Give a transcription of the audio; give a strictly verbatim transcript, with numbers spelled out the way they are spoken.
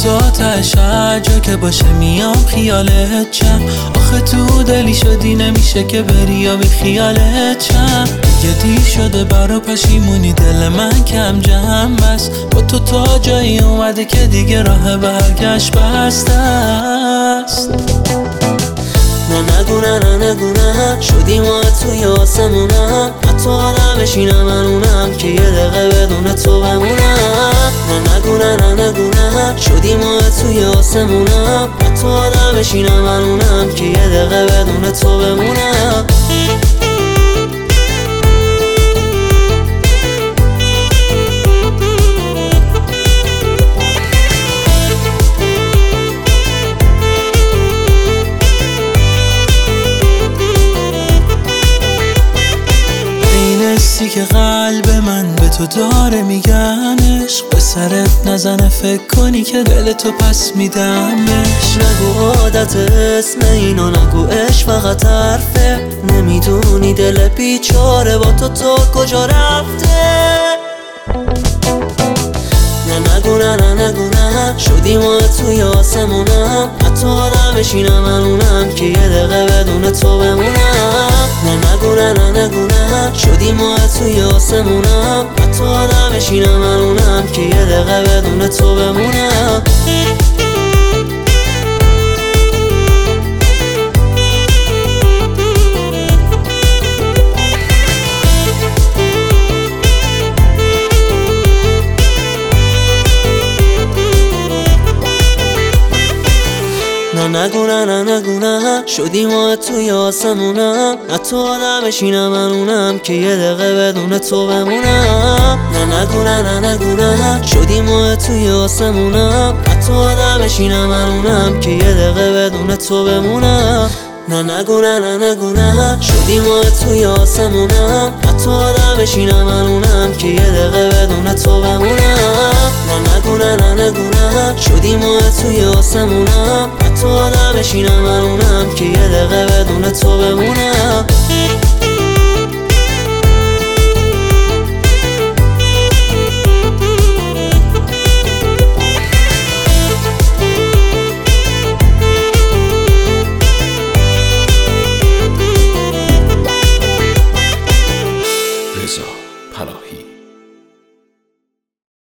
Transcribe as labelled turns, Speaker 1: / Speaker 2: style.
Speaker 1: تا تش هر جا که باشه میام خیالت چم. آخه تو دلی شدی نمیشه که بری یا بی خیالت چم. دیگه دیر شده برا پشیمونی دل من کم جمع بس. با تو تا جایی اومده که دیگه راه برگشت بسته است.
Speaker 2: نه نگو نه نه نگو نه شدی ما توی آسمونم. حتی آدم بشینم منونم که یه دقیقه بدون تو بمونم. نه نگو نه نه نگو نه شدی ما توی آسمونم. حتی آدم بشینم منونم که یه دقیقه بدون تو بمونم.
Speaker 1: که قلب من به تو داره میگن عشق به سرت نزنه فکر کنی که دل تو پس میدمش.
Speaker 2: نگو عادت اسم اینو نگو عشق فقط حرفه. نمیدونی دل بیچاره با تو تو کجا رفته. نه نگو نه نه نگو نه شدی ما توی آسمونم. حتی آدم بشینم منونم که یه دقیقه بدون تو بمونم. نه نگو نه نه نگو نه شدی ما توی آسمونم. حتی آدم بشینم منونم که یه دقیقه بدون تو بمونم. نه نگو نه نه نگو نه شدی ما توی آسمونم. حتی آدم بشینم منونم که یه دقیقه بدون تو بمونم. نه نگو نه نه نگو نه شدی ما توی آسمونم. حتی آدم بشینم منونم که یه دقیقه بدون تو بمونم. نه نگو نه نه نگو نه شدی ما توی آسمونم. حتی آدم بشینم منونم که یه دقیقه بدون تو بمونم. نه نگو نه نه نگو نه شدی ما توی آسمونم. حتی آدم بشینم منونم که یه دقیقه بدون تو بمونم.